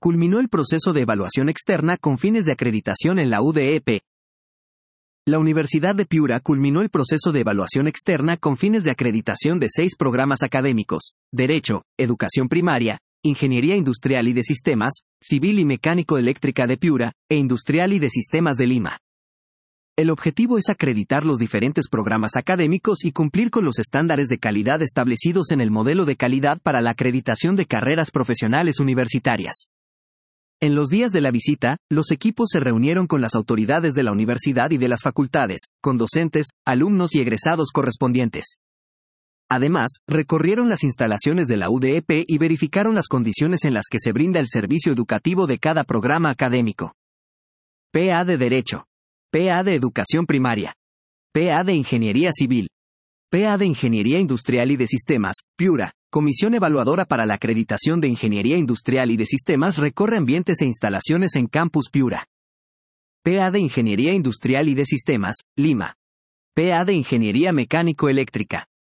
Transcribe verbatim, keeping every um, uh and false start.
culminó el proceso de evaluación externa con fines de acreditación en la U D E P. La Universidad de Piura culminó el proceso de evaluación externa con fines de acreditación de seis programas académicos: Derecho, Educación Primaria, Ingeniería Industrial y de Sistemas, Civil y Mecánico Eléctrica de Piura, e Industrial y de Sistemas de Lima. El objetivo es acreditar los diferentes programas académicos y cumplir con los estándares de calidad establecidos en el modelo de calidad para la acreditación de carreras profesionales universitarias. En los días de la visita, los equipos se reunieron con las autoridades de la universidad y de las facultades, con docentes, alumnos y egresados correspondientes. Además, recorrieron las instalaciones de la U D E P y verificaron las condiciones en las que se brinda el servicio educativo de cada programa académico. P A de Derecho. P A de Educación Primaria. P A de Ingeniería Civil. P A de Ingeniería Industrial y de Sistemas, Piura. Comisión Evaluadora para la Acreditación de Ingeniería Industrial y de Sistemas recorre ambientes e instalaciones en Campus Piura. P A de Ingeniería Industrial y de Sistemas, Lima. P A de Ingeniería Mecánico Eléctrica.